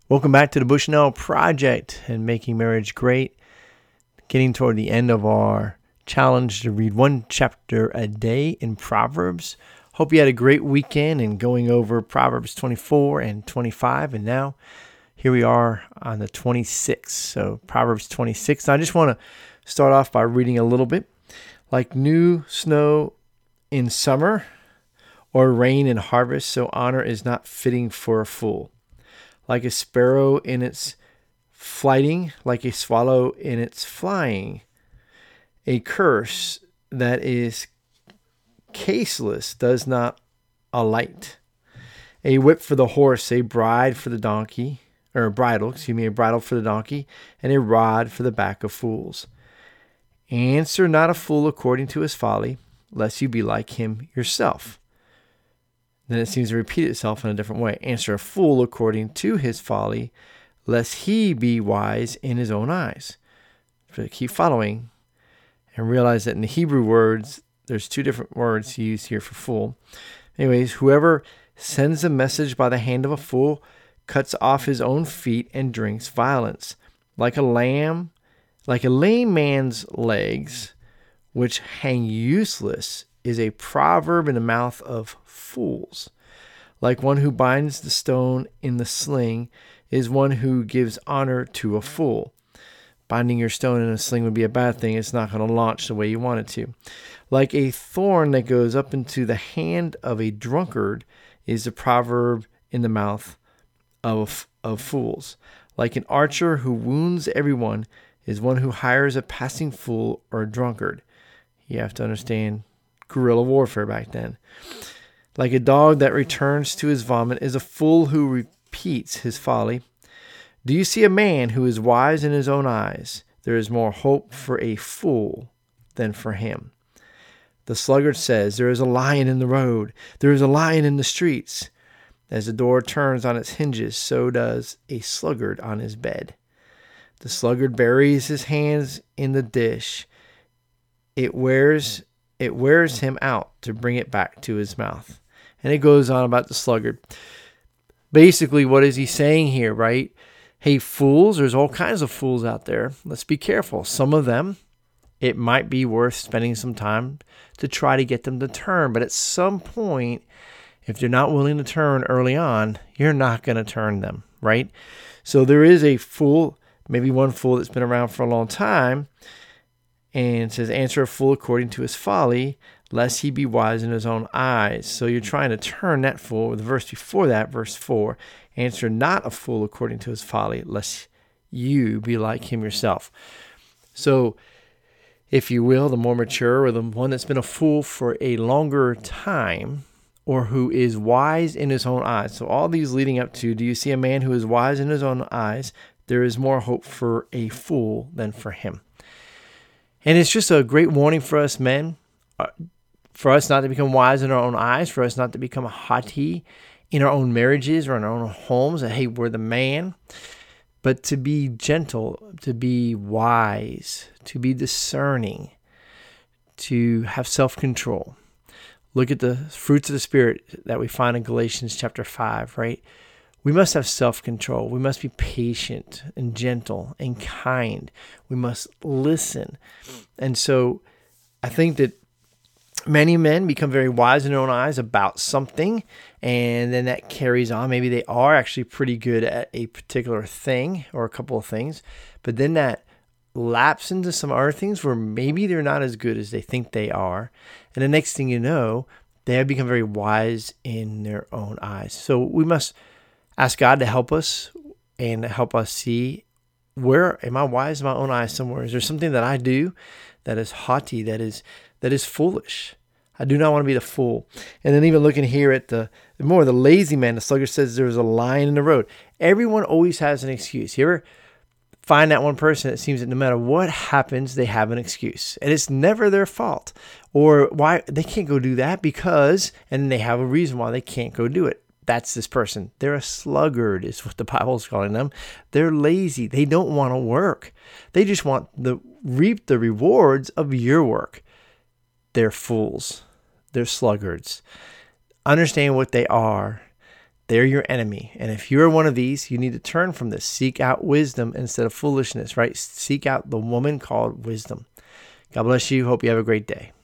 Welcome back to the Bushnell Project and Making Marriage Great. Getting toward the end of our challenge to read one chapter a day in Proverbs. Hope you had a great weekend and going over Proverbs 24 and 25. And now here we are on the 26th. So Proverbs 26. I just want to start off by reading a little bit. Like new snow in summer or rain in harvest, so honor is not fitting for a fool. Like a sparrow in its flighting, like a swallow in its flying. A curse that is caseless does not alight. A whip for the horse, a bride for the donkey, or a bridle for the donkey, and a rod for the back of fools. Answer not a fool according to his folly, lest you be like him yourself. Then it seems to repeat itself in a different way. Answer a fool according to his folly, lest he be wise in his own eyes. So keep following and realize that in the Hebrew words, there's two different words used here for fool. Anyways, whoever sends a message by the hand of a fool cuts off his own feet and drinks violence. Like a lame man's legs, which hang useless, is a proverb in the mouth of fools. Like one who binds the stone in the sling is one who gives honor to a fool. Binding your stone in a sling would be a bad thing. It's not going to launch the way you want it to. Like a thorn that goes up into the hand of a drunkard is a proverb in the mouth of fools. Like an archer who wounds everyone is one who hires a passing fool or a drunkard. You have to understand guerrilla warfare back then. Like a dog that returns to his vomit is a fool who repeats his folly. Do you see a man who is wise in his own eyes? There is more hope for a fool than for him. The sluggard says, there is a lion in the road. There is a lion in the streets. As the door turns on its hinges, so does a sluggard on his bed. The sluggard buries his hands in the dish. It wears him out to bring it back to his mouth. And it goes on about the sluggard. Basically, what is he saying here, right? Hey, fools, there's all kinds of fools out there. Let's be careful. Some of them, it might be worth spending some time to try to get them to turn. But at some point, if they're not willing to turn early on, you're not going to turn them, right? So there is a fool, maybe one fool that's been around for a long time, and says, answer a fool according to his folly, lest he be wise in his own eyes. So you're trying to turn that fool. The verse before that, verse 4, answer not a fool according to his folly, lest you be like him yourself. So, if you will, the more mature or the one that's been a fool for a longer time, or who is wise in his own eyes. So all these leading up to, do you see a man who is wise in his own eyes? There is more hope for a fool than for him. And it's just a great warning for us men, for us not to become wise in our own eyes, for us not to become haughty in our own marriages or in our own homes, that, hey, we're the man, but to be gentle, to be wise, to be discerning, to have self-control. Look at the fruits of the Spirit that we find in Galatians chapter 5, right? We must have self-control. We must be patient and gentle and kind. We must listen. And so I think that many men become very wise in their own eyes about something, and then that carries on. Maybe they are actually pretty good at a particular thing or a couple of things, but then that lapse into some other things where maybe they're not as good as they think they are. And the next thing you know, they have become very wise in their own eyes. So we must ask God to help us and help us see, where am I wise in my own eyes somewhere? Is there something that I do that is haughty, that is foolish? I do not want to be the fool. And then even looking here at the lazy man, the sluggard says there's a lion in the road. Everyone always has an excuse. You ever find that one person that seems that no matter what happens, they have an excuse, and it's never their fault, or why they can't go do that because, and they have a reason why they can't go do it. That's this person. They're a sluggard is what the Bible's calling them. They're lazy. They don't want to work. They just want to reap the rewards of your work. They're fools. They're sluggards. Understand what they are. they're your enemy. And if you're one of these, you need to turn from this. Seek out wisdom instead of foolishness, right? Seek out the woman called wisdom. God bless you. Hope you have a great day.